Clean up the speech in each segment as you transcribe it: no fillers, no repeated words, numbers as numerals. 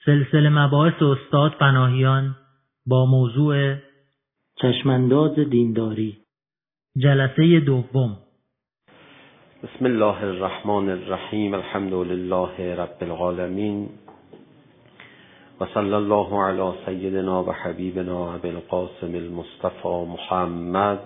سلسله مباحث استاد پناهیان با موضوع چشمانداز دینداری، جلسه دوم. بسم الله الرحمن الرحیم. الحمد لله رب العالمین و صلی الله علی سیدنا و حبیبنا ابی القاسم المصطفى محمد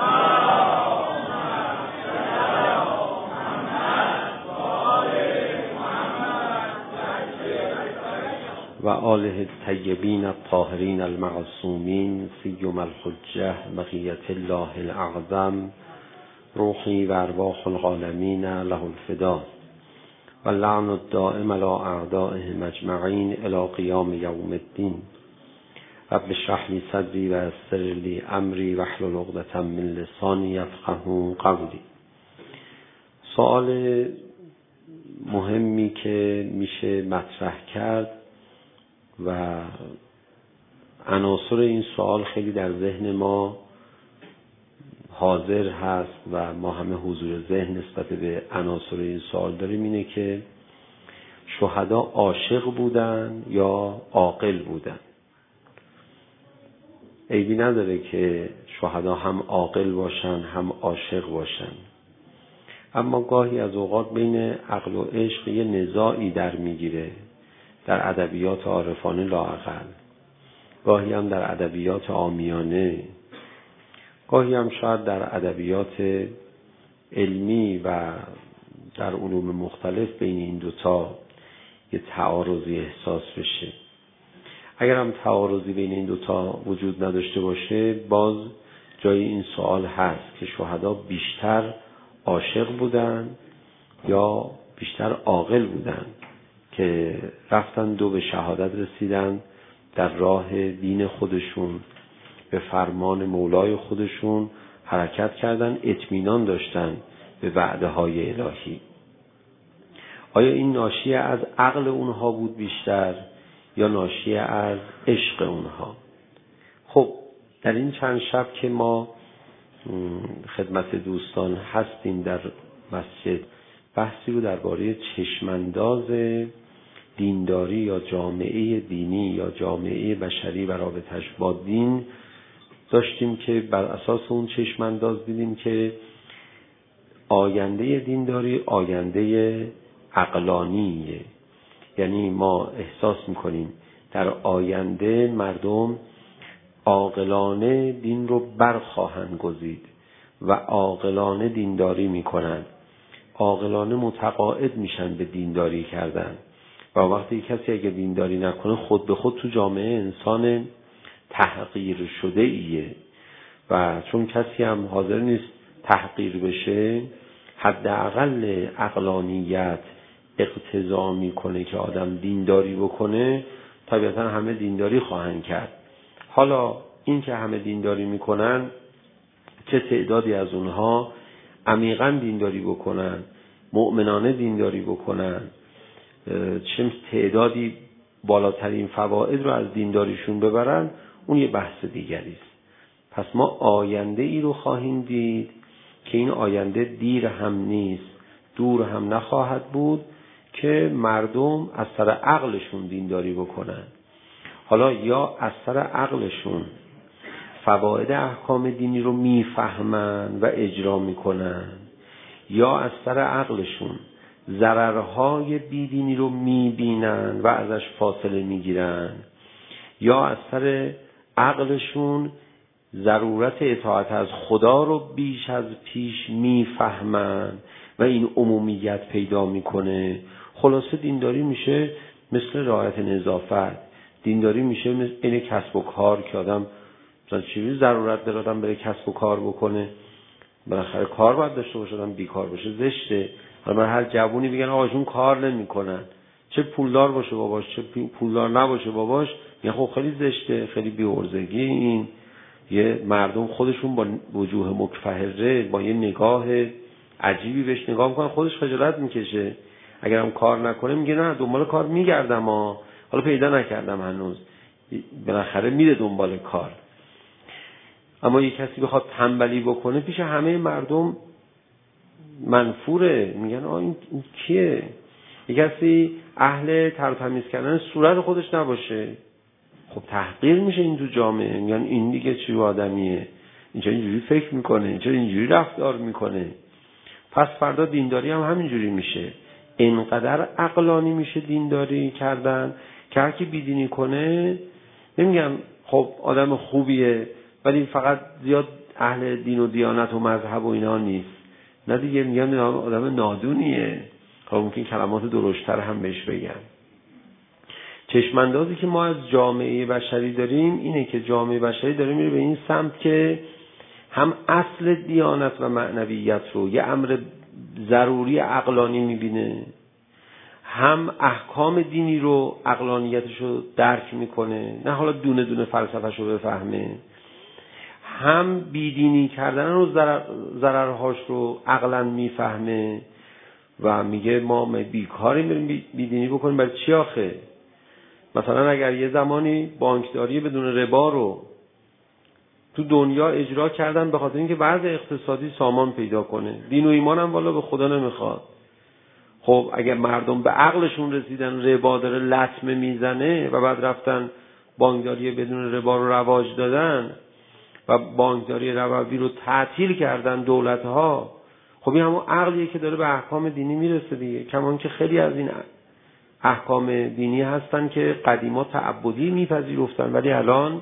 و آله الطیبین الطاهرین المعصومین سیما الحجة بقیة الله الاعظم روحی و ارواح العالمین له الفدا و اللعن الدائم علی اعدائهم اجمعین الی قیام یوم الدین. رب اشرح لی صدری و یسر لی امری واحلل عقدة من لسانی یفقهوا قولی. سوال مهمی که میشه مطرح کرد و عناصر این سوال خیلی در ذهن ما حاضر هست و ما همه حضور ذهن نسبت به عناصر این سوال داریم، اینه که شهدا عاشق بودن یا عاقل بودن؟ عیبی نداره که شهدا هم عاقل باشن هم عاشق باشن، اما گاهی از اوقات بین عقل و عشق یه نزاعی در میگیره در ادبیات عارفانه لااقل، گاهی هم در ادبیات عامیانه، گاهی هم شاید در ادبیات علمی و در علوم مختلف بین این دوتا یه تعارضی احساس بشه. اگر هم تعارضی بین این دوتا وجود نداشته باشه، باز جای این سوال هست که شهدا بیشتر عاشق بودن یا بیشتر عاقل بودن که رفتن به شهادت رسیدن در راه دین خودشون، به فرمان مولای خودشون حرکت کردن، اطمینان داشتن به وعده های الهی. آیا این ناشی از عقل اونها بود بیشتر یا ناشی از عشق اونها؟ خب در این چند شب که ما خدمت دوستان هستیم در مسجد، بحثی رو درباره چشمانداز دینداری یا جامعه دینی یا جامعه بشری و رابطش با دین داشتیم که بر اساس اون چشمانداز دیدیم که آینده دینداری آینده عقلانیه. یعنی ما احساس میکنیم در آینده مردم عاقلانه دین رو برخواهند گزید و عاقلانه دینداری میکنند، عاقلانه متقاعد میشن به دینداری کردن. و وقتی کسی اگه دینداری نکنه خود به خود تو جامعه انسان تحقیر شده ایه و چون کسی هم حاضر نیست تحقیر بشه، حداقل عقلانیت اقتضا میکنه که آدم دینداری بکنه، طبیعتا همه دینداری خواهند کرد. حالا این که همه دینداری میکنن، چه تعدادی از اونها عمیقاً دینداری بکنن، مؤمنانه دینداری بکنن، چه تعدادی بالاترین فواید رو از دینداریشون ببرن، اون یه بحث دیگری است. پس ما آینده ای رو خواهیم دید که این آینده دیر هم نیست، دور هم نخواهد بود که مردم از سر عقلشون دینداری بکنن. حالا یا از سر عقلشون فواید احکام دینی رو میفهمن و اجرا میکنن، یا از سر عقلشون ضررهای بیدینی رو میبینن و ازش فاصله میگیرن، یا از سر عقلشون ضرورت اطاعت از خدا رو بیش از پیش میفهمن و این عمومیت پیدا میکنه. خلاصه دینداری میشه مثل رعایت نظافت، دینداری میشه مثل این کسب و کار که آدم مثلا چیزی ضرورت داره آدم بره کسب و کار بکنه، بالاخره کار باید داشته باشه، آدم بیکار باشه زشته. حالا هر جوونی بگن آقاشون کار نمیکنن، چه پولدار باشه باباش چه پولدار نباشه باباش، میگن خب خیلی زشته، خیلی بی‌عرضگی. این یه مردم خودشون با وجوه مکفهره با یه نگاه عجیبی بهش نگاه میکنن، خودش خجالت میکشه. اگرم کار نکنه میگه نه دنبال کار میگردم حالا پیدا نکردم هنوز، بالاخره میره دنبال کار. اما یه کسی بخواد تنبلی بکنه پیش همه مردم منفوره، میگن این کیه؟ یه کسی اهل تر و تمیز کردن صورت خودش نباشه، خب تحقیر میشه این تو جامعه. میگن این دیگه چی آدمیه، اینجا اینجوری فکر میکنه، اینجا اینجوری رفتار میکنه. پس فردا دینداری هم همینجوری میشه. اینقدر عقلانی میشه دینداری کردن که هر کی بیدینی کنه، نمیگم خب آدم خوبیه ولی فقط زیاد اهل دین و دیانت و مذهب و اینا نیست، نه دیگه میگن آدم نادونیه. خب ممکن کلمات درشتر هم بهش بگن. چشماندازی که ما از جامعه بشری داریم اینه که جامعه بشری داره میره به این سمت که هم اصل دیانت و معنویت رو یه امر ضروری عقلانی میبینه، هم احکام دینی رو عقلانیتش رو درک میکنه، نه حالا دونه دونه فلسفه‌ش رو بفهمه، هم بیدینی کردن رو ضررهاش رو عقلاً میفهمه و میگه ما بیکاری بریم بیدینی بکنیم. برای چی آخه؟ مثلا اگر یه زمانی بانکداری بدون ربا رو تو دنیا اجرا کردن به خاطر اینکه وضع اقتصادی سامان پیدا کنه، دین و ایمان هم والا به خدا نمیخواد. خب اگر مردم به عقلشون رسیدن ربا داره لطمه میزنه و بعد رفتن بانکداری بدون ربا رو رواج دادن و بانکداری ربوی رو تعطیل کردن دولت‌ها، خب این همون عقلیه که داره به احکام دینی میرسه دیگه. کمان که خیلی از این احکام دینی هستن که قدیما تعبدی میپذیرفتن ولی الان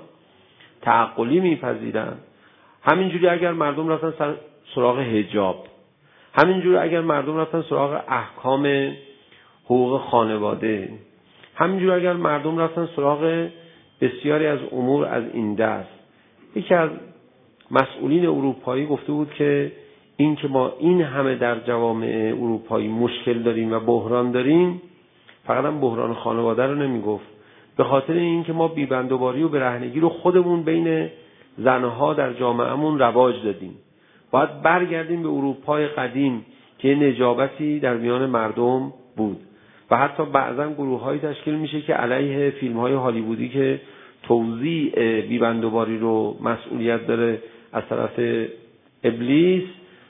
تعقلی میپذیرن. همینجوری اگر مردم رفتن سراغ حجاب، همینجوری اگر مردم رفتن سراغ احکام حقوق خانواده، همینجوری اگر مردم رفتن سراغ بسیاری از امور از این دست. یکی از مسئولین اروپایی گفته بود که این که ما این همه در جوامع اروپایی مشکل داریم و بحران داریم، فقط هم بحران خانواده رو نمیگفت، به خاطر اینکه ما بیبندوباری و برهنگی رو خودمون بین زنها در جامعهمون رواج دادیم. باید برگردیم به اروپای قدیم که نجابتی در میان مردم بود و حتی بعضا گروه‌هایی تشکیل میشه که علیه فیلم‌های هالیوودی که توزیع بیبندوباری رو مسئولیت داره از طرف ابلیس،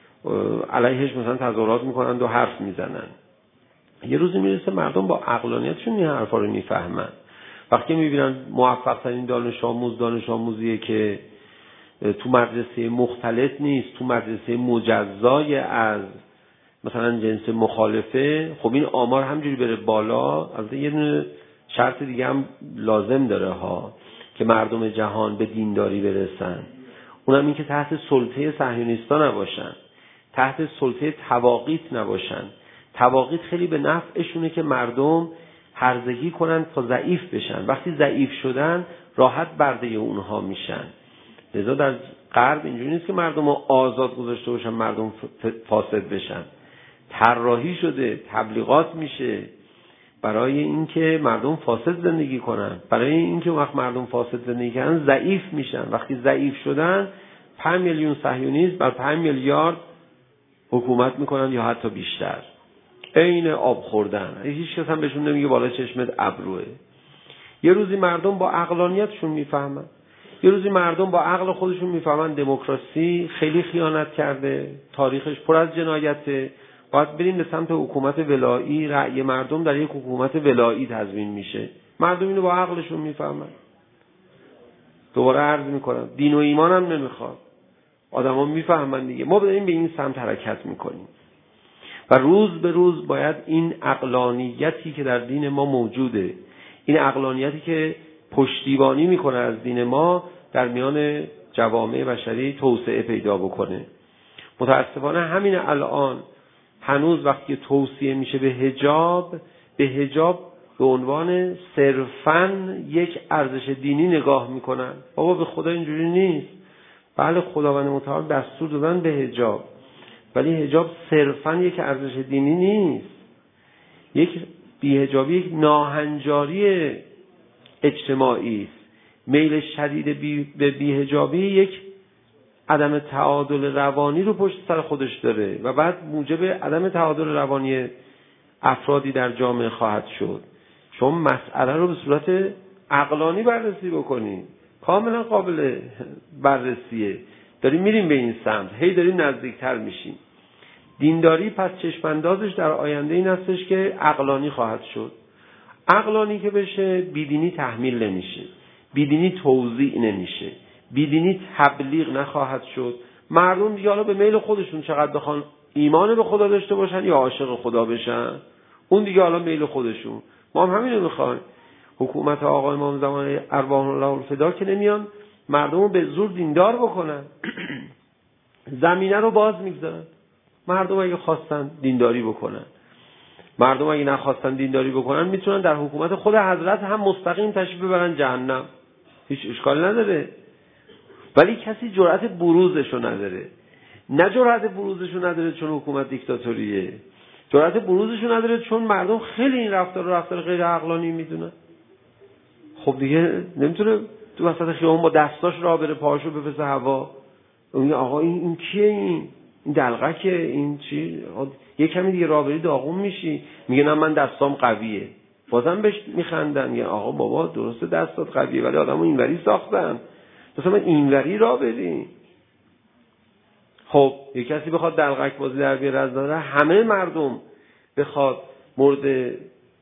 علیهش مثلا تظاهرات میکنن و حرف میزنن. یه روزی میرسه مردم با عقلانیتشون این حرفا رو میفهمن. وقتی میبینن موفق ترین دانش آموزیه که تو مدرسه مختلط نیست، تو مدرسه مجزای از مثلا جنس مخالفه، خب این آمار همجوری بره بالا. البته یه دونه شرط دیگه هم لازم داره ها که مردم جهان به دینداری برسن، اونم این که تحت سلطه صهیونیستا نباشن، تحت سلطه طواغیت نباشن. طواغیت خیلی به نفعشونه که مردم هرزگی کنن تا ضعیف بشن، وقتی ضعیف شدن راحت برده اونها میشن. لذا در غرب اینجوری نیست که مردم رو آزاد گذاشته باشن مردم فاسد بشن، طراحی شده، تبلیغات میشه برای اینکه مردم فاسد زندگی کنن، برای اینکه وقت مردم فاسد زندگی کنن ضعیف میشن. وقتی ضعیف شدن 5 میلیون صهیونیست بر 5 میلیارد حکومت میکنن یا حتی بیشتر. عین آب خوردن، هیچ کس هم بهشون نمیگه بالا چشمت ابروه. یه روزی مردم با عقلانیتشون میفهمن، یه روزی مردم با عقل خودشون میفهمن دموکراسی خیلی خیانت کرده، تاریخش پر از جنایته، باید بریم به سمت حکومت ولایی. رأی مردم در یک حکومت ولایی تضمین میشه. مردم اینو با عقلشون میفهمن. دوباره عرض میکنم دین و ایمان هم نمیخواد، آدما میفهمن دیگه. ما داریم به این سمت حرکت میکنیم و روز به روز باید این عقلانیتی که در دین ما موجوده، این عقلانیتی که پشتیبانی میکنه از دین ما، در میان جوامع بشری توسعه پیدا بکنه. متاسفانه همین الان هنوز وقتی توصیه میشه به حجاب به عنوان صرفاً یک ارزش دینی نگاه میکنن. بابا به خدا اینجوری نیست. بله خداوند متعال دستور دادن به حجاب، ولی حجاب صرفاً یک ارزش دینی نیست. یک بی‌حجابی یک ناهنجاری اجتماعی است. میل شدید به بی‌حجابی یک عدم تعادل روانی رو پشت سر خودش داره و بعد موجب عدم تعادل روانی افرادی در جامعه خواهد شد. شما مسئله رو به صورت عقلانی بررسی بکنید، کاملا قابل بررسیه. داریم میریم به این سمت، هی داریم نزدیکتر میشیم. دینداری پس چشماندازش در آینده این هستش که عقلانی خواهد شد. عقلانی که بشه بیدینی تحمیل نمیشه، بیدینی توزیع نمیشه، بیدینی تبلیغ نخواهد شد. مردم دیگه حالا به میل خودشون چقدر بخوان ایمان به خدا داشته باشن یا عاشق خدا بشن، اون دیگه حالا میل خودشون. ما هم همین رو میخوایم. حکومت آقا امام زمان ارواح الله الفدا که نمیان مردم رو به زور دیندار بکنن، زمینه رو باز میگذارن. مردم اگه خواستن دینداری بکنن، مردم اگه نخواستن دینداری بکنن، میتونن در حکومت خود حضرت هم مستقیم تشریف ببرن جهنم، هیچ اشکال نداره. ولی کسی جرأت بروزشو نداره. نه جرأت بروزشو نداره چون حکومت دیکتاتوریه، جرأت بروزشو نداره چون مردم خیلی این رفتار رو رفتار غیر عقلانی میدونن. خب دیگه نمیتونه تو وسط خیابون با دستاش راه بره، پاهاشو بفرسته هوا، میگه آقا این کیه، این دلغکه، این چی؟ یه کمی دیگه راه بری داغون میشی. میگه نه من دستام قویه، بازم بهش میخندن. میگه آقا بابا درسته دستات قویه ولی آدمو اینوری ساختن، مثلا اینوری راه بری. خب یه کسی بخواد دلغک بازی در بیاره از داره، همه مردم بخواد مورد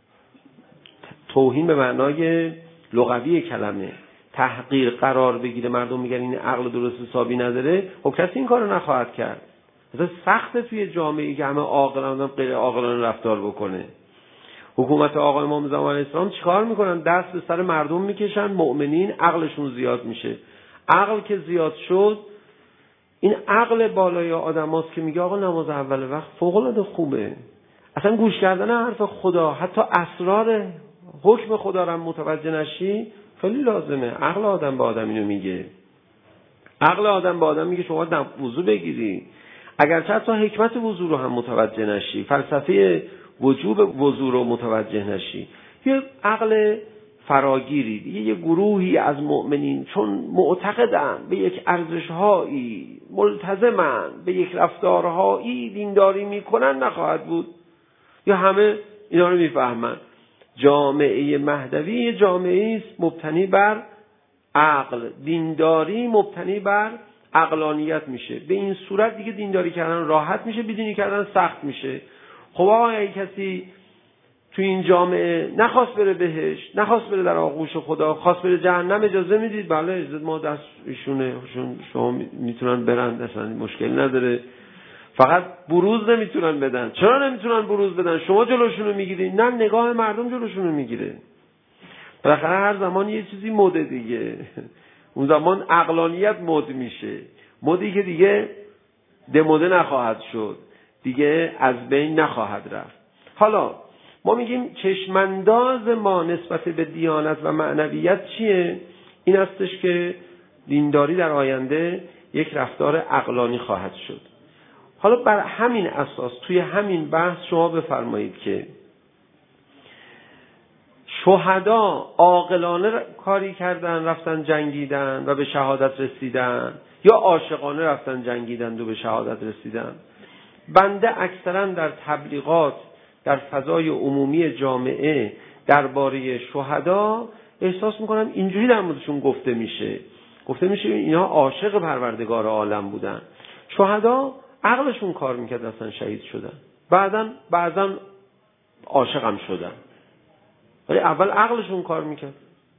توهین به معنای لغوی کلمه تحقیر قرار بگیره، مردم میگن این عقل درست حسابی نداره، خب کسی این کارو نخواهد کرد. مثلا سخته توی جامعه‌ای که همه عاقلان غیر عاقلانه رفتار بکنه. حکومت آقا امام زمان اسلام چیکار میکنن؟ دست به سر مردم میکشن، مؤمنین عقلشون زیاد میشه. عقل که زیاد شد، این عقل بالای آدماست که میگه آقا نماز اول وقت فوق‌العاده خوبه، اصلا گوش کردن حرف خدا، حتی اسرار حکم خدا رو متوجه نشی خیلی لازمه. عقل آدم به آدم اینو میگه. عقل آدم به آدم میگه شما وضو بگیری، اگرچه حتی حکمت وضو رو هم متوجه نشی، فلسفه وجوب وضو رو متوجه نشی. یه عقل فراگیری دیگه، یه گروهی از مؤمنین چون معتقدن به یک ارزش‌هایی، ملتزمن به یک رفتارهایی دینداری میکنن نخواهد بود. یا همه اینا رو میفهمن. جامعه مهدوی یه جامعه است مبتنی بر عقل، دینداری مبتنی بر عقلانیت میشه. به این صورت دیگه دینداری کردن راحت میشه، بیدینی کردن سخت میشه. خب آقا اگه کسی تو این جامعه نخواست بره بهشت، نخواست بره در آغوش خدا، خواست بره جهنم، اجازه میدید؟ بله اجازه، ما دست ایشونه، شما میتونن برن، اصلا مشکل نداره. فقط بروز نمیتونن بدن. چرا نمیتونن بروز بدن؟ شما جلوشونو میگیرید؟ نه، نگاه مردم جلوشونو میگیره. بالاخره هر زمان یه چیزی مده دیگه. اون زمان عقلانیت مد میشه، مدی که دیگه دموده نخواهد شد، دیگه از بین نخواهد رفت. حالا ما میگیم چشمانداز ما نسبت به دیانت و معنویت چیه؟ این استش که دینداری در آینده یک رفتار عقلانی خواهد شد. حالا بر همین اساس توی همین بحث شما بفرمایید که شهدا عاقلانه کاری کردن، رفتن جنگیدن و به شهادت رسیدن، یا عاشقانه رفتن جنگیدن و به شهادت رسیدن؟ بنده اکثرا در تبلیغات در فضای عمومی جامعه درباره شهدا احساس میکنم اینجوری در موردشون گفته میشه اینا عاشق پروردگار عالم بودن. شهدا عقلشون کار میکرد اصلا شهید شدن، بعداً عاشقم شدن، ولی اول عقلشون کار میکرد.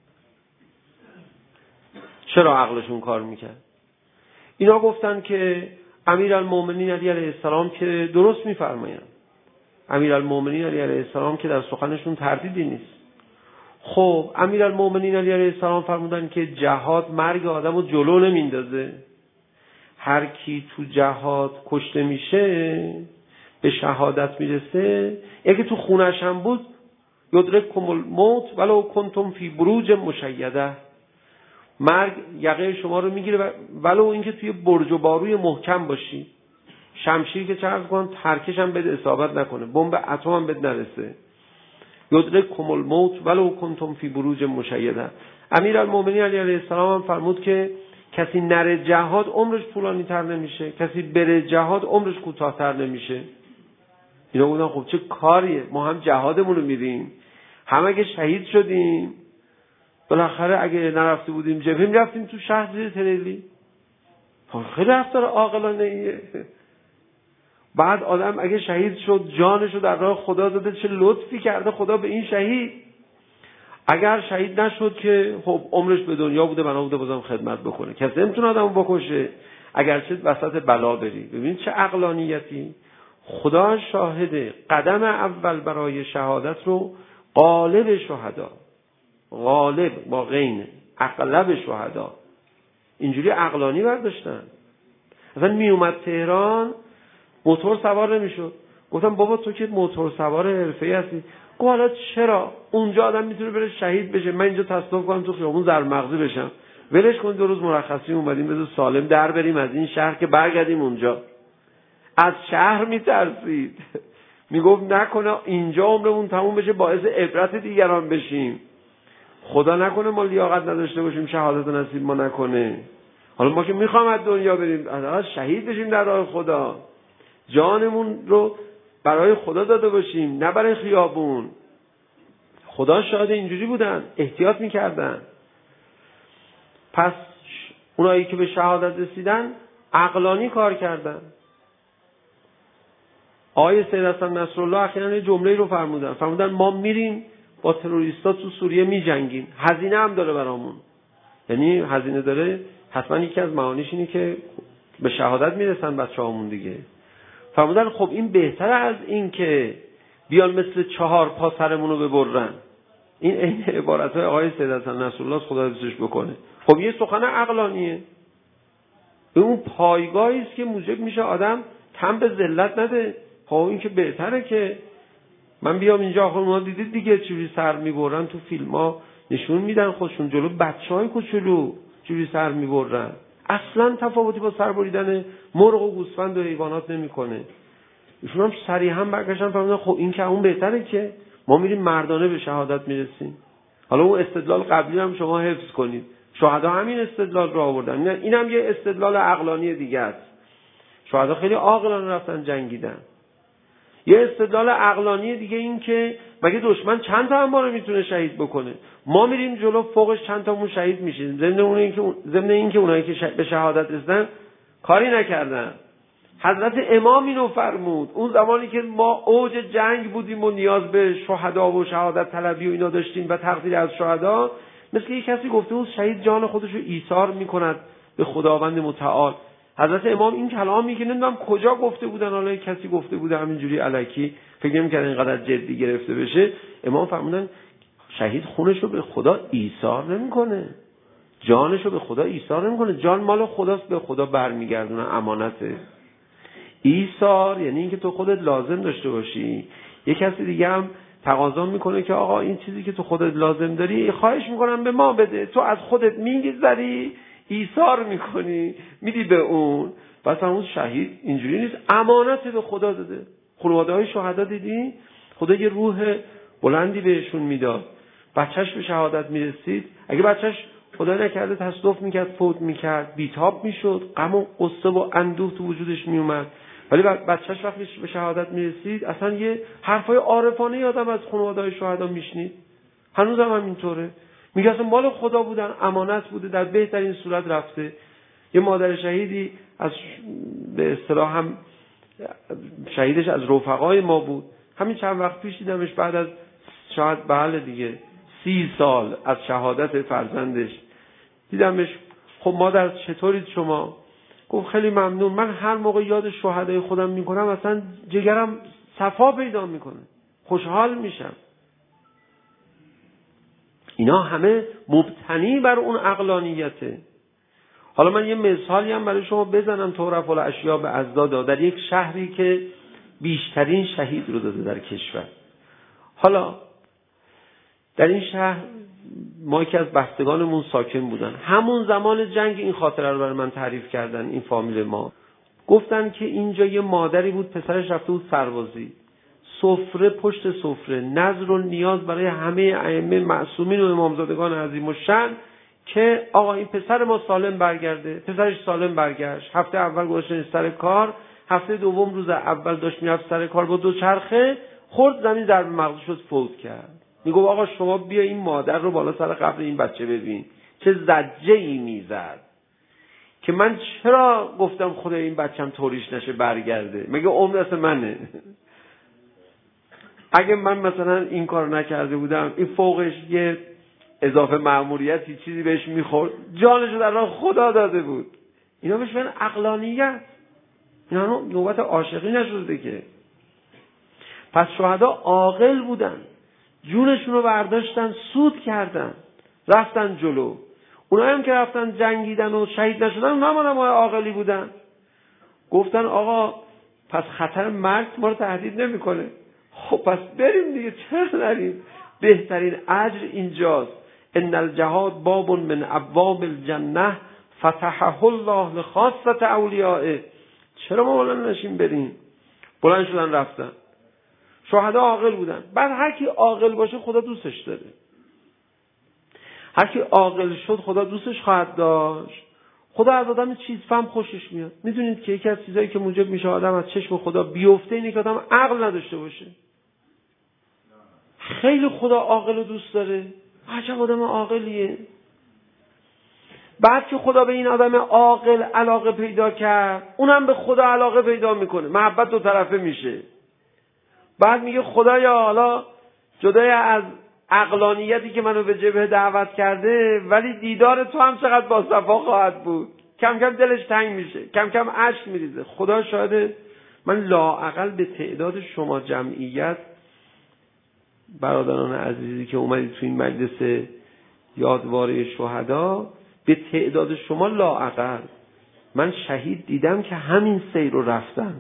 چرا عقلشون کار میکرد؟ اینا گفتن که امیرالمومنین علی علیه السلام که درست میفرمایند، امیرالمومنین علی علیه السلام که در سخنشون تردیدی نیست. خب امیرالمومنین علی علیه السلام فرمودن که جهاد مرگ آدمو جلو نمیندازه، هر کی تو جهاد کشته میشه به شهادت میرسه، یکی تو خونش هم بود یدرککم الموت ولو کنتم فی بروج مشیده، مرگ یقه شما رو میگیره ولو اینکه توی برج و باروی محکم باشی، شمشیر که چرخ کنن ترکش هم بهت اصابت نکنه، بمب اتم هم بهت نرسه. یدرککم الموت ولو کنتم فی بروج مشیده. امیرالمومنین علی علیه السلام هم فرمود که کسی نره جهاد عمرش طولانی تر نمیشه، کسی بره جهاد عمرش کوتاه‌تر نمیشه. اینا بودن خب چه کاریه، ما هم جهادمون رو میریم، هم اگه شهید شدیم، بالاخره اگه نرفته بودیم جبهه رفتیم تو شهر زیر تریلی. خیلی رفتار عاقلانه ایه. بعد آدم اگه شهید شد جانشو در راه خدا داده، چه لطفی کرده خدا به این شهید. اگر شهید نشد که خب عمرش به دنیا بوده، بنا بوده بازم خدمت بکنه. کسی نمیتونه آدمو بکشه اگرچه وسط بلا بری. ببین چه عقلانیتی. خدا شاهده قدم اول برای شهادت رو غالب شهدا، غالب با غین، اغلب شهدا اینجوری عقلانی برداشتن. اصلا می اومد تهران موتور سوار نمیشد. گفتم بابا تو که موتور سوار حرفه‌ای هستی. گفت حالا چرا اونجا آدم میتونه بره شهید بشه، من اینجا تصادف کنم تو خیابون زرمغزی بشم؟ ولش کن، 2 روز مرخصی اومدیم بذار سالم در بریم از این شهر که برگردیم اونجا. از شهر میترسید. میگفت نکنه اینجا عمرمون تموم بشه باعث عبرت دیگران بشیم. خدا نکنه ما لیاقت نداشته باشیم شهادت نصیب ما نکنه. حالا ما که میخوام از دنیا بریم از شهید بشیم در راه خدا، جانمون رو برای خدا داده باشیم نه برای خیابون. خدا شاهد اینجوری بودن، احتیاط میکردن. پس اونایی که به شهادت رسیدن عقلانی کار کردن. آقای سید حسن نصرالله اخیراً یه جمله‌ای رو فرمودن ما میریم با تروریستا تو سوریه میجنگیم، هزینه هم داره برامون. یعنی هزینه داره، حتما یکی از معانیش اینه که به شهادت میرسن بچه‌هامون دیگه. فرمودن خب این بهتره از این که بیان مثل 4 پا سرمون رو ببرن. این عین عبارت‌های آقای سید حسن نصرالله خدا حفظش بکنه. خب یه سخن عقلانیه. به اون پایگاهی است که موجب میشه آدم تن به ذلت نده. خب این که بهتره که من بیام اینجا. آخه ما دیدید دیگه چجوری سر میبرن تو فیلم‌ها نشون میدن خودشون جلو بچه‌های کوچولو چجوری سر میبرن. اصلا تفاوتی با سر بریدن مرغ و گوسفند و حیوانات نمیکنه. ایشون هم صریحا برگشتن فرمودن خب این که اون بهتره که ما میریم مردانه به شهادت میرسیم. حالا اون استدلال قبلی هم شما حفظ کنید. شهدا همین استدلال رو آوردن. این هم یه استدلال عقلانی دیگه است. شهدا خیلی عاقلانه رفتن جنگیدن. یه استدلال عقلانی دیگه این که مگه دشمن چند تا ما رو میتونه شهید بکنه؟ ما میریم جلو فوقش چند تامون شهید میشیم. ضمن این که اونایی که به شهادت رسیدن کاری نکردن. حضرت امام اینو فرمود اون زمانی که ما اوج جنگ بودیم و نیاز به شهدا و شهادت طلبی و اینا داشتیم و تقدیر از شهدا، مثل یک کسی گفته بود شهید جان خودش رو ایثار میکند به خداوند متعال. حضرت امام این کلامی که نمیدونم کجا گفته بودن، حالا کسی گفته بوده همینجوری الکی، فکر نمی‌کردن اینقدر جدی گرفته بشه. امام فرمودن شهید خونش رو به خدا ایثار نمیکنه، جانش رو به خدا ایثار نمیکنه. جان مال خداست، به خدا برمیگردونه، امانته. ایثار یعنی اینکه تو خودت لازم داشته باشی، یک کسی دیگه هم تقاضا میکنه که آقا این چیزی که تو خودت لازم داری خواهش میکنم به ما بده، تو از خودت میگذری ایثار میکنی میدی به اون. پس اون شهید اینجوری نیست، امانت به خدا داده. خانواده های شهدا دیدی خدا یه روح بلندی بهشون میداد. بچهش به شهادت میرسید، اگه بچهش خدا نکرده تصادف میکرد فوت میکرد بیتاب میشد، غم و غصه و اندوه تو وجودش میومد. ولی بچهش وقتی به شهادت میرسید اصلا یه حرفای عارفانه یادم از خانواده های شهدا میشنید. هنوزم اینطوره، میگه اصلا مال خدا بودن، امانت بوده، در بهترین صورت رفته. یه مادر شهیدی از به اصطلاح هم شهیدش از رفقای ما بود، همین چند وقت پیش دیدمش بعد از شاید بله دیگه 30 سال از شهادت فرزندش دیدمش. خب مادر چطورید شما؟ گفت خیلی ممنون، من هر موقع یاد شهدای خودم میکنم اصلا جگرم صفا پیدا میکنه، خوشحال میشم. اینا همه مبتنی بر اون عقلانیته. حالا من یه مثالی هم برای شما بزنم. طرف الاشیاء به ازداد در یک شهری که بیشترین شهید رو داده در کشور. حالا در این شهر ما یکی از بستگانمون ساکن بودن. همون زمان جنگ این خاطره رو برای من تعریف کردن. این فامیل ما گفتن که اینجا یه مادری بود پسرش رفته بود سربازی، سفره پشت سفره، نظر و نیاز برای همه ائمه معصومین و امامزادگان عظیم الشأن که آقا این پسر ما سالم برگرده. پسرش سالم برگشت. هفته اول گذاشتن سر کار، هفته دوم روز اول داشت میرفت سر کار با 2 چرخه خورد زمین، ضربه مغزی شد، فوت کرد. میگه آقا شما بیا این مادر رو بالا سر قبر این بچه ببین چه زجه‌ای میزد که من چرا گفتم خدا این بچم طوریش نشه برگرده، مگه عمر دست منه؟ اگه من مثلا این کار نکرده بودم این فوقش یه اضافه مأموریتی چیزی بهش میخورد، جانشو در راه خدا داده بود. اینا بهش میگن عقلانیت. اینا نوبت عاشقی نشده که. پس شهدا عاقل بودن، جونشون رو برداشتن، سود کردن، رفتن جلو. اونها هم که رفتن جنگیدن و شهید نشدن، اونها هم عاقلی بودن. گفتن آقا پس خطر مرگ ما رو تهدید نمیکنه، خب پس بریم دیگه، چرا نریم؟ بهترین اجر اینجاست. ان الجهاد باب من ابواب الجنه فتحه الله لخاصه اولیائه. چرا ما بلند نشیم بریم؟ بلند شدن رفتن. شهدا عاقل بودن. بعد هر کی عاقل باشه خدا دوستش داره. هر کی عاقل شد خدا دوستش خواهد داشت. خدا از آدم چیز فهم خوشش میاد. میدونید که یکی از چیزایی که موجب میشه آدم از چشم خدا بیفته اینه که آدم عقل نداشته باشه. خیلی خدا عاقل و دوست داره. عجب آدم عاقلیه. بعد که خدا به این آدم عاقل علاقه پیدا کرد، اونم به خدا علاقه پیدا میکنه. محبت دو طرفه میشه. بعد میگه خدایا حالا جدای از عقلانیتی که منو به جبهه دعوت کرده، ولی دیدار تو هم چقدر با صفا خواهد بود. کم کم دلش تنگ میشه، کم کم اشک میریزه. خدا شاهده من لااقل به تعداد شما جمعیت برادران عزیزی که اومدید تو این مجلس یادواره شهدا، به تعداد شما لااقل من شهید دیدم که همین سیر رو رفتن.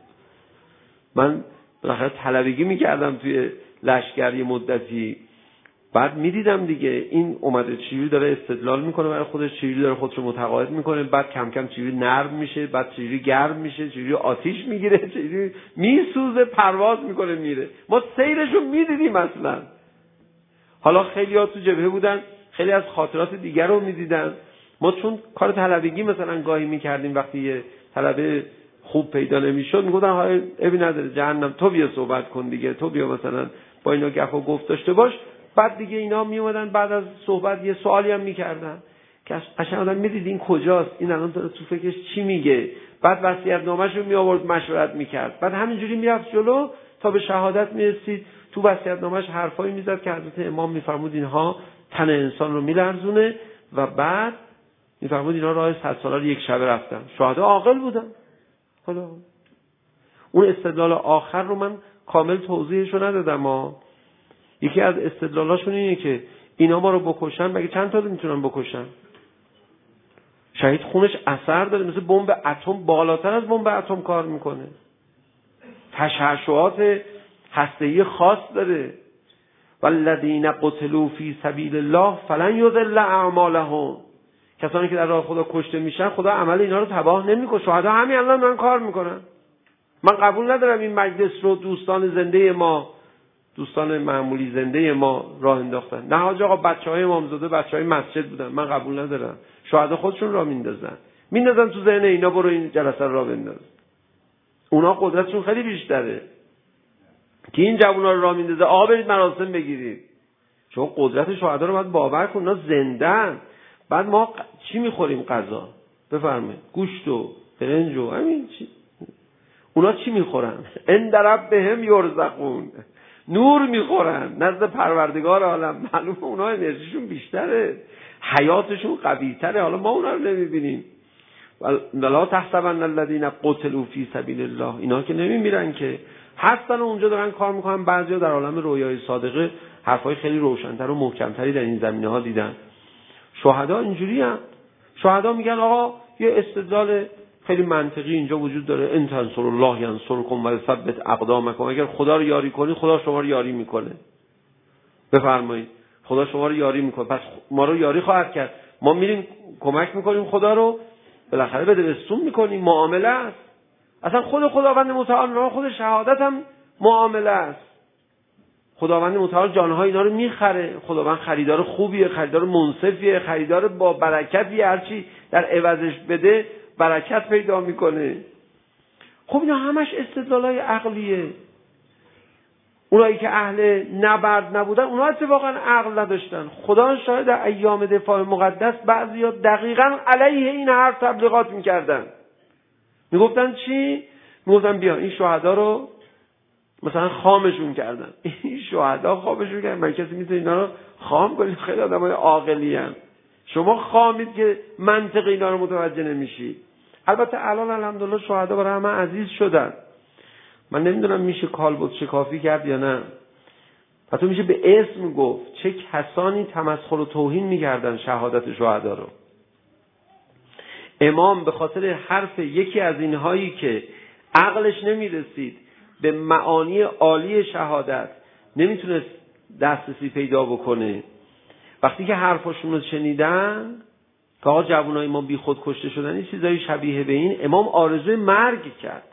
من بالاخره طلبگی میکردم توی لشکر یه مدتی، بعد میدیدم دیگه این اومده چجوری داره استدلال میکنه برای خودش، چجوری داره خودش رو متقاعد میکنه، بعد کم کم چجوری نرم میشه، بعد چجوری گرم میشه، چجوری آتیش میگیره، چجوری میسوزه، پرواز میکنه میره. ما سیرشو میدیدیم اصلا. حالا خیلی ها تو جبهه بودن، خیلی از خاطرات دیگر رو میدیدن. ما چون کار طلبگی مثلا گاهی میکردیم، وقتی یه طلبه خوب پیدا نمیشد میگفتن های ابی نداره جهنم، تو بیا صحبت کن دیگه، تو بیا مثلا با اینا گپ و گفت داشته باش. بعد دیگه اینا می اومدن بعد از صحبت یه سوالی هم میکردن که قشنگ آدم میدید این کجاست، این الان تو فکرش چی میگه. بعد وصیت‌نامه‌شو می آورد مشورت میکرد، بعد همینجوری میرفت جلو تا به شهادت میرسید. تو وصیت‌نامه‌اش حرفایی میزد که حضرت امام میفرمود اینها تن انسان رو میلرزونه، و بعد میفرمود اینا راه 100 ساله رو یک شبه رفتن. شهدا عاقل بودن. حالا اون استدلال آخر رو من کامل توضیحشو ندادم. یکی از استدلالاشون اینه که اینا ما رو بکشن، مگه چند تا رو میتونن بکشن؟ شهید خونش اثر داره، مثل بمب اتم، بالاتر از بمب اتم کار میکنه، تشعشعات هسته‌ای خاص داره. والذین قتلوا فی سبیل الله فلن یضل اعمالهم. کسانی که در راه خدا کشته میشن خدا عمل اینا رو تباه نمیکنه. شهدا همین الان من کار میکنن. من قبول ندارم این مجلس رو دوستان زنده ما، دوستان معمولی زنده ما راه انداختن. نه حاج آقا، بچهای امامزاده بچهای مسجد بودن. من قبول ندارم. شهدا خودشون راه میندازن تو ذهن اینا برو این جلسه راه بنداز. اونا قدرتشون خیلی بیشتره که این جوونا رو راه میندازه آقا برید مراسم بگیرید. چون قدرت شهدا رو باید باور کن، اونا زنده‌ان. بعد ما چی میخوریم غذا؟ بفرمایید گوشت و برنج و همین چی. اونا چی میخورن؟ ان ربهم یرزقون، نور میخورن نزد پروردگار عالم. معلومه اونا انرژیشون بیشتره، حیاتشون قوی‌تره. حالا ما اونا رو نمیبینیم. ولا تحسبن الذين قتلوا فی سبیل الله، اینا که نمیمیرن که، هستن و اونجا دارن کار میکنن. بعضیا در عالم رویای صادقه حرفای خیلی روشن‌تر و محکم‌تری در این زمینه‌ها دیدن. شهدا اینجوری هم. شهدا میگن آقا یه استدلال خیلی منطقی اینجا وجود داره، ان تنصروا الله ینصرکم و یثبت اقدامکم. اگر خدا رو یاری کنی خدا شما رو یاری میکنه. بفرمایید خدا شما رو یاری میکنه، پس ما رو یاری خواهد کرد. ما میریم کمک میکنیم خدا رو، بالاخره به دلستون میکنیم. معامله است. اصلا خود خداوند متعال خود شهادت هم معامله است. خداوند متعال جانهای اینا رو میخره. خداوند خریدار خوبیه، خریدار منصفیه، خریدار با برکتیه. هرچی در عوضش بده برکت پیدا میکنه. خب اینا همش استدلالای عقلیه. اونایی که اهل نبرد نبودن اونا اتفاقا عقل نداشتن. خدا شاید در ایام دفاع مقدس بعضیا دقیقاً علیه این حرف تبلیغات میکردن. میگفتن چی؟ میگفتن بیا این شهدا رو مثلا خامشون کردن. این شهدا خامشون کردن. من کسی میتونه اینا رو خام کنه؟ خیلی آدمای عاقلی ان. شما خامید که منطق اینا رو متوجه نمیشی. البته الان الحمدلله شهدا برای همه عزیز شدن. من نمیدونم میشه کالبد شکافی کرد یا نه. حتی میشه به اسم گفت چه کسانی تمسخر و توهین میکردن شهادت شهدا رو. امام به خاطر حرف یکی از اینهایی که عقلش نمیرسید به معانی عالی شهادت، نمیتونست دسترسی پیدا بکنه. وقتی که حرفاشون رو شنیدن که آقا جوانای ما بی خود کشته شدن، این چیزایی شبیه به این، امام آرزوی مرگ کرد.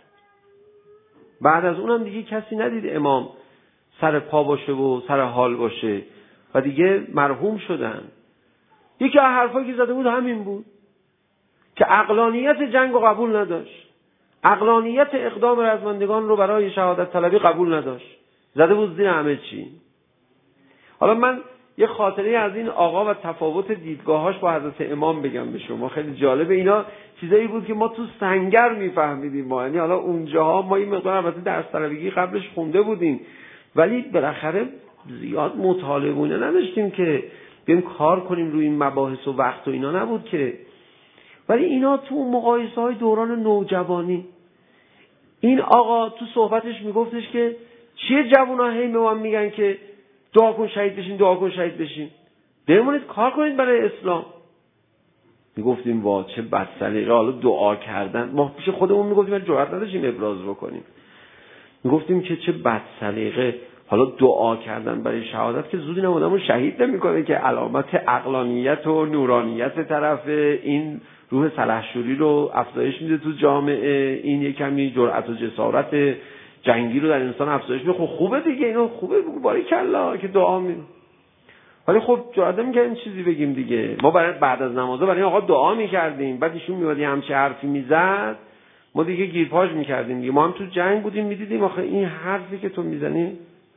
بعد از اونم دیگه کسی ندید امام سر پا باشه و سر حال باشه و دیگه مرحوم شدن. یکی از حرفایی که زده بود همین بود که عقلانیت جنگ رو قبول نداشت، عقلانیت اقدام رزمندگان رو برای شهادت طلبی قبول نداشت، زده بود زیر همه چی. حالا من یه خاطره از این آقا و تفاوت دیدگاهاش با حضرت امام بگم به شما. خیلی جالبه. اینا چیزایی بود که ما تو سنگر میفهمیدیم ما، یعنی حالا اونجاها ما این مقدار البته درس طلبگی قبلش خونده بودیم، ولی بالاخره زیاد مطالعه و اینا نداشتیم که بریم کار کنیم روی این مباحث و وقت و اینا نبود که. ولی اینا تو مقایسه های دوران نوجوانی، این آقا تو صحبتش میگفتش که چیه جوونا هی به ما میگن که دعا کن شهید بشین، دعا کن شهید بشین، بمونید کار کنید برای اسلام. میگفتیم وا چه بد سلیقه. حالا دعا کردن ما پیش خودمون میگفتیم جرئت نداشتیم ابراز بکنیم. میگفتیم که چه بد سلیقه. حالا دعا کردن برای شهادت که زودی آدمو شهید نمیکنه، که علامت عقلانیت و نورانیت طرف این روح سلحشوری رو افزایش میده تو جامعه. این یک کمی جرأت و جسارت جنگی رو در انسان افزایش میده. خب خوبه دیگه، اینو خوبه، باریکلا که دعا میکنه. ولی خب جرأت نمیکنیم چیزی بگیم دیگه. ما بعد از نمازها برای آقا دعا میکردیم، بعد ایشون میاد همچه حرفی میزد، ما دیگه گیرپاش میکردیم دیگه. ما هم تو جنگ بودیم، میدیدیم آخه این حرفی که تو میزنی.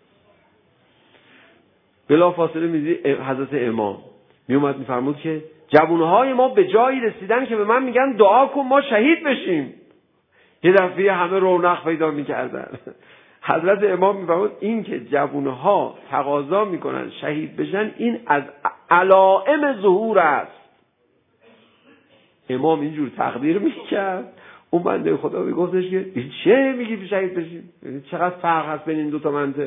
بلافاصله میدید حضرت امام میومد میفرمود که جوانهای ما به جایی رسیدن که به من میگن دعا کن ما شهید بشیم. یه دفعه همه رونق پیدا میکردن. حضرت امام میفرمود این که جوانها تقاضا میکنن شهید بشن، این از علائم ظهور است. امام اینجور تقدیر میکرد. اون بنده خدا میگفتش که این چه میگی شهید بشیم؟ چقدر فرق هست بین این دو تا منطق.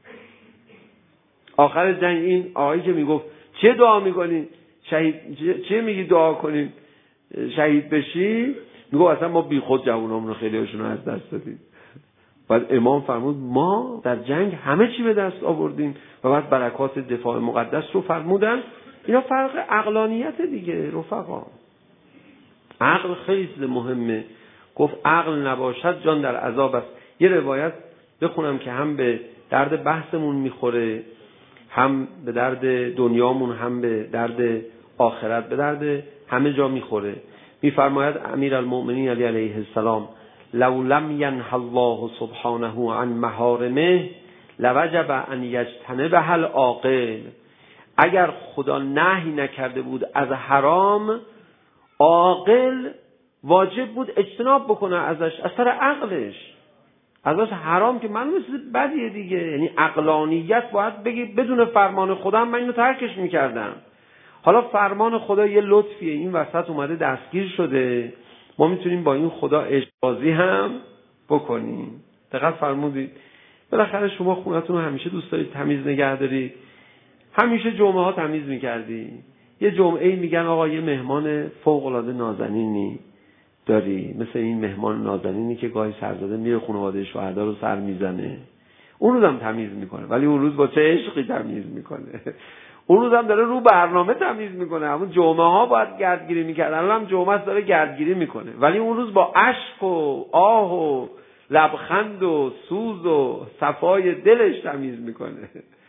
آخر جنگ این آقایی که میگفت چه دعا میکنین شهید، چه میگی دعا کنین شهید بشی، میگو اصلا ما بی خود جوانامون رو خیلی هاشون رو از دست دادیم. بعد امام فرمود ما در جنگ همه چی به دست آوردیم و بعد برکات دفاع مقدس رو فرمودن. اینا فرق عقلانیت دیگه رفقا. عقل خیلی چیز مهمه. گفت عقل نباشد جان در عذاب است. یه روایت بخونم که هم به درد بحثمون میخوره، هم به درد دنیامون، هم به درد آخرت، به درد همه جا میخوره. میفرماید امیرالمؤمنین علی علیه السلام لو لم ینه الله سبحانه عن محارمه لوجب ان یجتنبها العاقل. اگر خدا نهی نکرده بود از حرام، عاقل واجب بود اجتناب بکنه ازش، از سر عقلش. ازش حرام که معلومه چیز بدیه دیگه. یعنی عقلانیت باید بگی بدون فرمان خدا من اینو ترکش میکردم. حالا فرمان خدا یه لطفیه، این وسط اومده دستگیر شده، ما میتونیم با این خدا اجبازی هم بکنیم. دقیق فرمودید. بالاخره شما خونتون رو همیشه دوست دارید تمیز نگه دارید، همیشه جمعه ها تمیز میکردی. یه جمعه میگن آقا یه مهمان فوق العاده نازنینی داری، مثل این مهمان نازنینی که گاهی سرزاده میره خانواده شهدا رو سر میزنه، اون روز هم تمیز میکنه. ولی اون روز با چه عشقی تمیز میکنه. اون روز هم داره رو برنامه تمیز میکنه. همون جمعه ها باید گردگیری میکردن، الان هم جمعه است داره گردگیری میکنه، ولی اون روز با اشک و آه و لبخند و سوز و صفای دلش تمیز میکنه.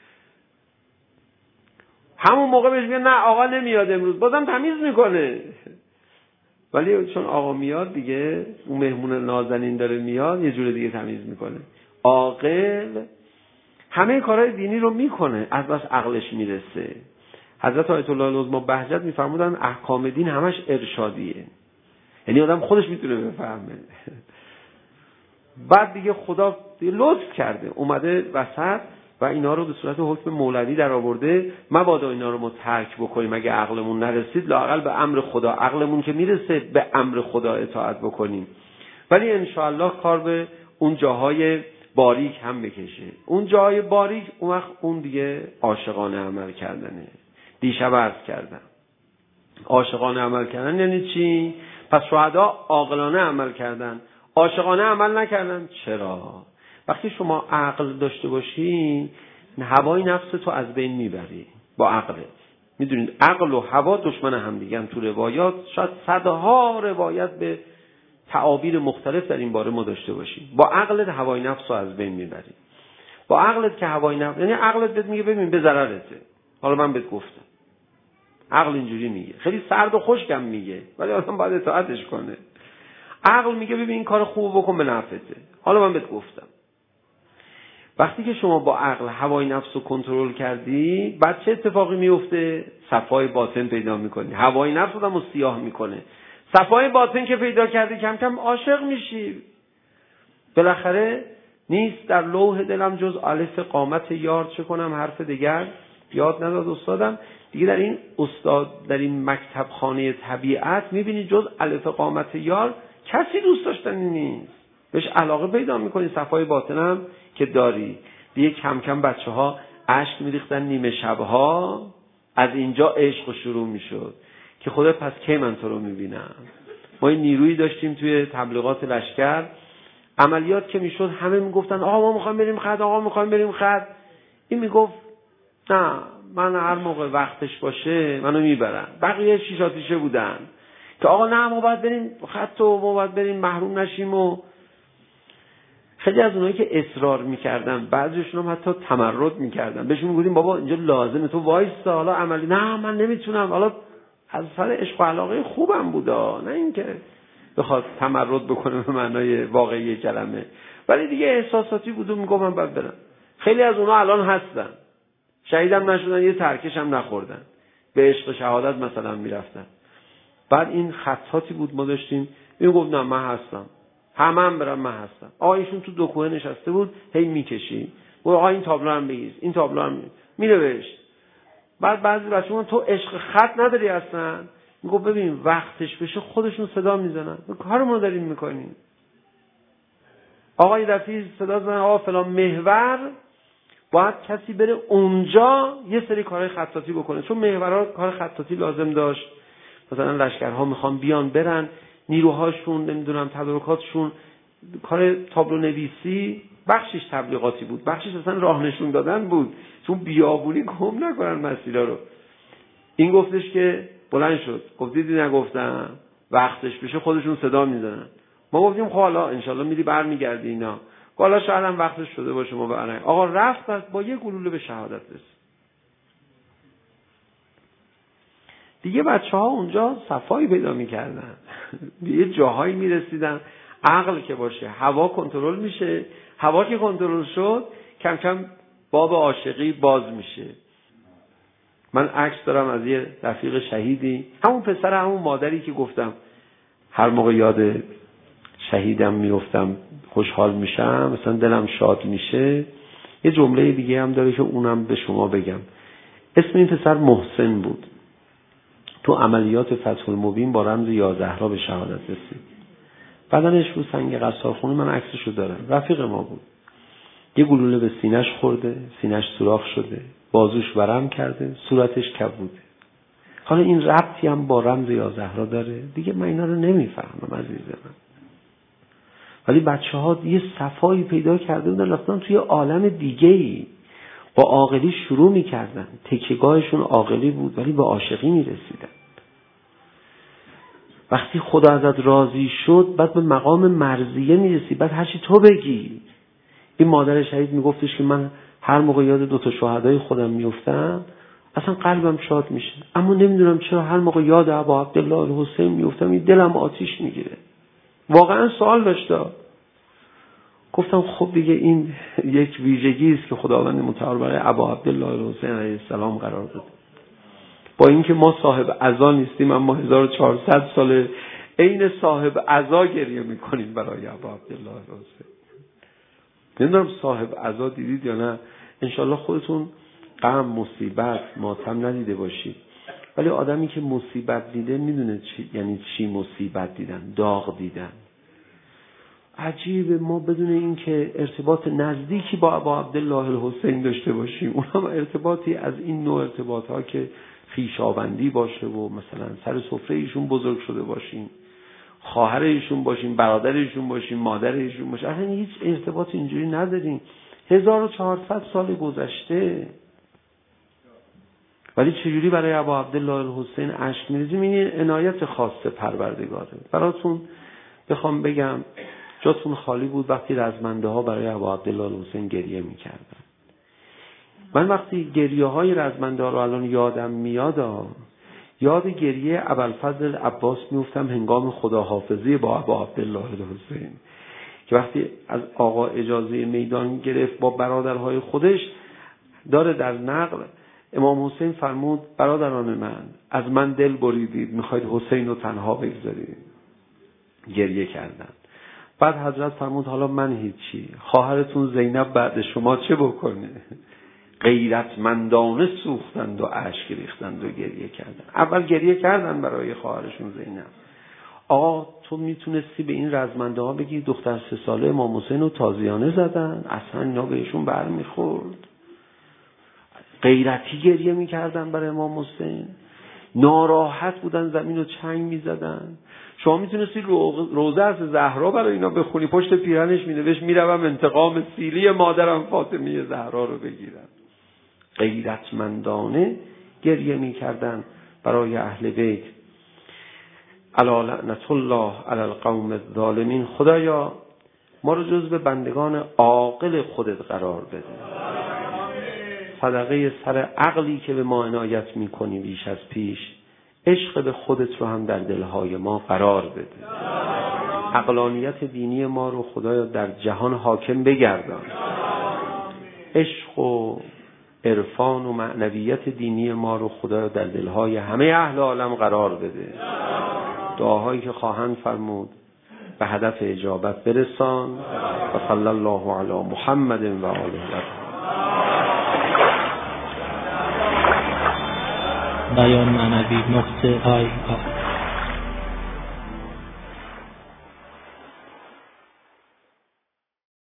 همون موقع بهش میگه نه آقا نمیاد امروز، بازم تمیز میکنه. ولی چون آقا میاد دیگه، اون مهمون نازنین داره میاد، یه جور دیگه تمیز میکنه. عاقل همه کارهای دینی رو میکنه، از بس عقلش میرسه. حضرت آیت الله العظمی بهجت میفرمودن احکام دین همش ارشادیه، یعنی آدم خودش میتونه بفهمه. بعد دیگه خدا لطف کرده اومده وسط و اینا رو به صورت حکم مولوی در آورده. مبادا اینا رو ما ترک بکنیم اگه عقلمون نرسید، لااقل به امر خدا، عقلمون که میرسه به امر خدا اطاعت بکنیم. ولی انشاءالله کار به اون جاهای باریک هم بکشه. اون جاهای باریک اون وقت اون دیگه عاشقانه عمل کردنه. دیشب عرض کردم عاشقانه عمل کردن یعنی چی؟ پس شهدا عاقلانه عمل کردن، عاشقانه عمل نکردن. چرا؟ وقتی شما عقل داشته باشی هوای نفس تو از بین میبری با عقلت. میدونید عقل و هوا دشمن هم دیگه. تو روایات شاید صدها روایت به تعابیر مختلف در این باره ما داشته باشیم. با عقلت هوای نفس رو از بین میبری. با عقلت که هوای نفس، یعنی عقلت بهت میگه ببین به ضررته، حالا من بهت گفتم. عقل اینجوری میگه، خیلی سرد و خشکم میگه ولی آدم باید اطاعتش کنه. عقل میگه ببین این کار خوب بکن به نفعته، حالا من بهت گفتم. وقتی که شما با عقل هوای نفس رو کنترل کردی، بعد چه اتفاقی میفته؟ صفای باطن پیدا میکنی. هوای نفس آدمو سیاه میکنه. صفای باطن که پیدا کردی کم کم عاشق میشی. بالاخره نیست در لوح دلم جز الف قامت یار، چه کنم حرف دیگر یاد نداد استادم. دیگه در این در این مکتب خانه طبیعت میبینی جز الف قامت یار کسی دوست داشتنی نیست. بهش علاقه پیدا میکنی. صفای باطنم که داری. دیگه کم کم بچه‌ها اشک میریختن نیمه شبها. از اینجا عشق شروع میشد که خدا پس کی من تو رو میبینم. ما این نیرویی داشتیم توی تبلیغات لشکر، عملیات که میشد همه میگفتن آقا ما میخوایم بریم خط، آقا میخوایم بریم خط. این میگفت نه من هر موقع وقتش باشه منو میبرن. بقیه شیش آتیشه بودن که آقا نه ما باید بریم خط و ما باید بریم محروم نشیم. و خیلی از اونایی که اصرار میکردن بعضیشون هم حتی تمرد میکردن. بهشون میگفتیم بابا اینجا لازمه تو وایسا، حالا عملی نه من نمیتونم، حالا از سر عشق و علاقه خوبم بودا، نه اینکه بخواد تمرد بکنه به معنای واقعی کلمه. ولی دیگه احساساتی بود و میگم من باید برم. خیلی از اونها الان هستن، شهیدم نشدن، یه ترکش هم نخوردن، به عشق شهادت مثلا میرفتن. بعد این خطاتی بود ما داشتیم، این گفت نه من هستم، همه برم من هستم. آقا ایشون تو دکوه نشسته بود هی میکشی، آقا این تابلو هم بگیر، این تابلو هم مینوشت. بعد بعضی بچه‌ها تو عشق خط نداری اصلا، میگه ببین وقتش بشه خودشون صدا میزنن، کارمون داریم میکنیم. آقا یه دفعه صدا زدن آقا فلان محور باید کسی بره اونجا یه سری کارهای خطاطی بکنه، چون محورها کار خطاطی لازم داشت. مثلا لشکرها میخوان بیان برن، نیروهاشون نمیدونم تدارکاتشون، کار تابلو نویسی بخشش تبلیغاتی بود، بخشش اصلا راه نشون دادن بود، چون بیابونی گم نکنن مسیرها رو. این گفتش که بلند شد گفت دیدی نگفتم وقتش بشه خودشون صدا میزنن. ما گفتیم خب حالا انشالله میری برمیگردی اینا، حالا شاید هم وقتش شده باشه ما برنگ. آقا رفت بعد با یه گلوله به شهادت رسید. دیگه بچه‌ها اونجا صفایی پیدا می‌کردن. یه جاهایی می‌رسیدن عقل که باشه هوا کنترل میشه. هوا که کنترل شد کم کم باب عاشقی باز میشه. من عکس دارم از یه رفیق شهیدی، همون پسر همون مادری که گفتم هر موقع یاد شهیدم میافتم خوشحال میشم، مثلا دلم شاد میشه. یه جمله دیگه هم داره که اونم به شما بگم. اسم این پسر محسن بود. تو عملیات فتح المبین با رمز یازهرا به شهادت رسید. بدنش رو سنگ قصارخونه، من عکسشو دارم، رفیق ما بود. یه گلوله به سینه‌اش خورده، سینه‌اش سوراخ شده، بازوش ورم کرده، صورتش کبوده. حالا این ربطی هم با رمز یازهرا داره؟ دیگه من اینا رو نمیفهمم عزیز من. ولی بچه‌ها یه صفایی پیدا کرده بودن، رفتن توی عالم دیگه‌ای، با عاقلی شروع می‌کردن. تکیه‌گاهشون عاقلی بود ولی به عاشقی می‌رسیدن. وقتی خدا ازت راضی شد بعد به مقام مرضیه می‌رسی، بعد هر چی تو بگی. این مادر شهید میگفتش که من هر موقع یاد دو تا شهدای خودم میافتم اصلا قلبم شاد میشه، اما نمیدونم چرا هر موقع یاد ابا عبدالله الحسین میافتم این دلم آتیش میگیره. واقعا سوال داشتم. گفتم خب دیگه این یک ویژگی است که خداوند متعال برای ابا عبدالله الحسین علیه السلام قرار داده. با اینکه ما صاحب عزا نیستیم اما 1400 ساله عین صاحب عزا گریه میکنیم برای ابا عبدالله الحسین. نمیدونم صاحب عزا دیدید یا نه، انشالله خودتون غم، مصیبت، ماتم ندیده باشید، ولی آدمی که مصیبت دیده میدونه یعنی چی مصیبت دیدن، داغ دیدن. عجیبه ما بدون این که ارتباط نزدیکی با ابا عبدالله الحسین داشته باشیم، اونم ارتباطی از این نوع ارتباط ها که خویشاوندی باشه و مثلا سر سفره ایشون بزرگ شده باشیم، خواهر ایشون باشیم، برادر ایشون باشیم، مادر ایشون باشیم، اصلا هیچ ارتباط اینجوری نداریم. 1400 سال گذشته، ولی چجوری برای ابا عبدالله الحسین اشک میریزیم؟ این عنایت خاص پروردگاره. براتون بخوام بگم جاتون خالی بود وقتی رزمنده ها برای ابا عبدالله الحسین گریه میکردن. من وقتی گریه های رزمنده ها رو الان یادم میاد، یاد گریه ابوالفضل عباس میفتم هنگام خداحافظی با ابا عبدالله الحسین که وقتی از آقا اجازه میدان گرفت با برادرهای خودش، داره در نقل امام حسین فرمود برادران من، از من دل بریدید، میخواید حسین رو تنها بگذارید. گریه کردن. بعد حضرت فرمود حالا من هیچی، خواهرتون زینب بعد شما چه بکنه؟ غیرتمندانه سوختند و اشک ریختند و گریه کردند. اول گریه کردن برای خواهرشون زینب. آقا تو میتونستی به این رزمنده ها بگی دختر 3 ساله امام حسین رو تازیانه زدن، اصلا اینا بهشون برمیخورد. غیرتی گریه میکردن برای امام حسین، ناراحت بودن، زمین رو چنگ میزدن. شما میتونستی روزه از زهرا برای اینا بخونی، پشت پیرهنش مینوشت میروم انتقام سیلی مادرم فاطمه زهرا رو بگیرم. غیرتمندانه گریه میکردن برای اهل بیت. الا لعنت الله علی القوم الظالمین. خدایا ما رو جزو بندگان عاقل خودت قرار بده. صدقه سر عقلی که به ما عنایت میکنی بیش از پیش، عشق به خودت رو هم در دلهای ما قرار بده. عقلانیت دینی ما رو خدایا در جهان حاکم بگردان. عشق و عرفان و معنویت دینی ما رو خدایا در دلهای همه اهل عالم قرار بده. دعاهایی که خواهند فرمود به هدف اجابت برسان. و صلی الله علی محمد و آله. بیان معنوی نقطه